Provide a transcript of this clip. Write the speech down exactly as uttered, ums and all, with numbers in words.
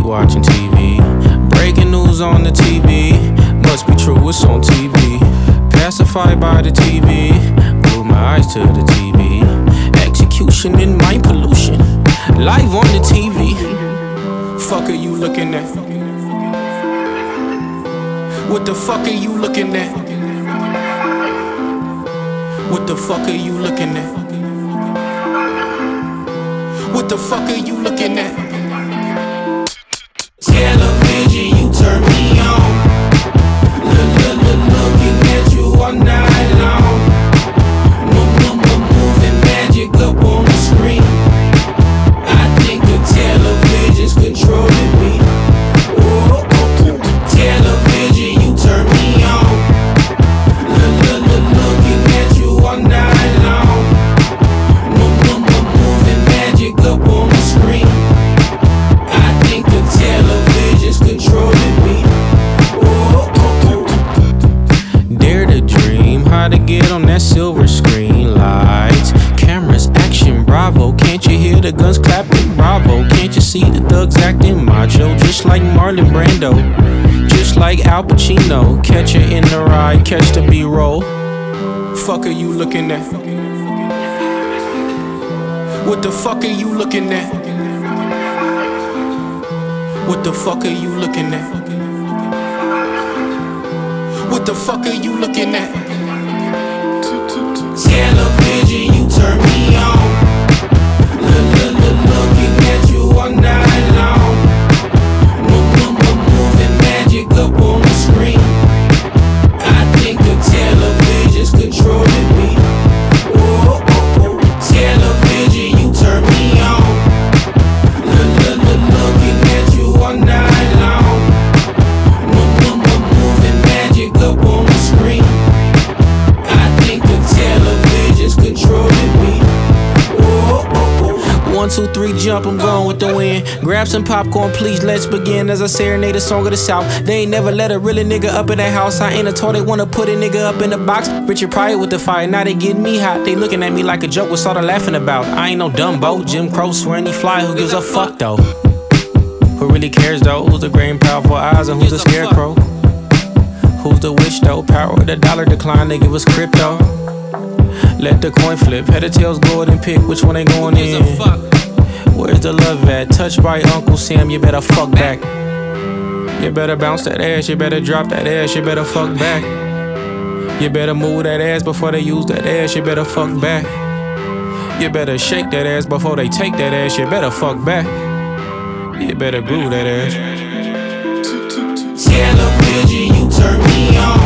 watching T V. Breaking news on the T V. Must be true, it's on T V. Pacified by the T V. Glued my eyes to the T V. Execution and mind pollution. Live on the T V. Fuck are you looking at? What the fuck are you looking at? What the fuck are you looking at? What the fuck are you looking at? Television, you turn me on. Looking at you all night long. Moving magic up on the screen. I think the television's controlling me. Television, you turn me on. Looking at you all night long. Moving magic up on the screen. I think the television's controlling me. Dare to dream how to get on that silver screen. Lights, cameras, action, bravo. Can't you hear the guns clapping? Bravo. Can't you see the thugs acting macho? Just like Marlon Brando, just like Al Pacino. Catch her in the ride, catch the B-roll. Fuck are you looking at? What the fuck are you looking at? What the fuck are you looking at? What the fuck are you looking at? Television, you turn me on. Looking at you all night long. Moving magic up on the screen. I think the television's controlling me. Television, you turn me on. Looking at you all night long. Moving magic up on the screen. I think the television's controlling me. One, two, three, jump, I'm going with the wind. Grab some popcorn, please, let's begin. As I serenade a song of the South. They ain't never let a really nigga up in that house. I ain't a toy, they wanna put a nigga up in the box. Richard Pryor with the fire, now they getting me hot. They looking at me like a joke, what's all the laughing about? I ain't no Dumbo, Jim Crow, swearing he fly, who gives a fuck though? Who really cares though? Who's the great and powerful eyes and who's the scarecrow? Who's the witch though? Power of the dollar decline, they give us crypto. Let the coin flip, head or tails, go ahead and pick which one they going in. Where's the love at? Touched by Uncle Sam, you better fuck back. You better bounce that ass, you better drop that ass, you better fuck back. You better move that ass before they use that ass, you better fuck back. You better shake that ass before they take that ass, you better fuck back. You better groove that ass. Television, you turn me on.